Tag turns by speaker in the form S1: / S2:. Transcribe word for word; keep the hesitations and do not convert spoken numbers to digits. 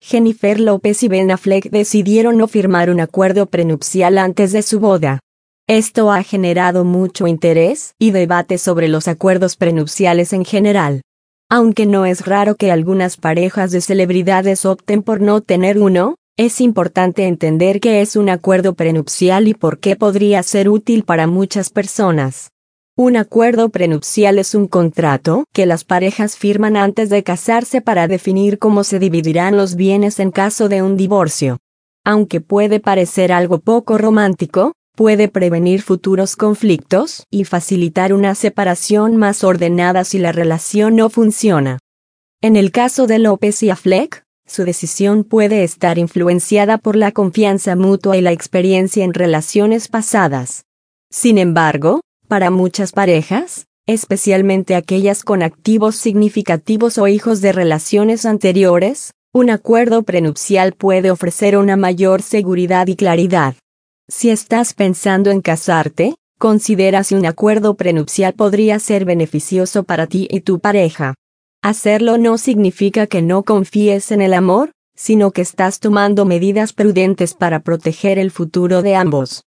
S1: Jennifer López y Ben Affleck decidieron no firmar un acuerdo prenupcial antes de su boda. Esto ha generado mucho interés y debate sobre los acuerdos prenupciales en general. Aunque no es raro que algunas parejas de celebridades opten por no tener uno, es importante entender qué es un acuerdo prenupcial y por qué podría ser útil para muchas personas. Un acuerdo prenupcial es un contrato que las parejas firman antes de casarse para definir cómo se dividirán los bienes en caso de un divorcio. Aunque puede parecer algo poco romántico, puede prevenir futuros conflictos y facilitar una separación más ordenada si la relación no funciona. En el caso de López y Affleck, su decisión puede estar influenciada por la confianza mutua y la experiencia en relaciones pasadas. Sin embargo, para muchas parejas, especialmente aquellas con activos significativos o hijos de relaciones anteriores, un acuerdo prenupcial puede ofrecer una mayor seguridad y claridad. Si estás pensando en casarte, considera si un acuerdo prenupcial podría ser beneficioso para ti y tu pareja. Hacerlo no significa que no confíes en el amor, sino que estás tomando medidas prudentes para proteger el futuro de ambos.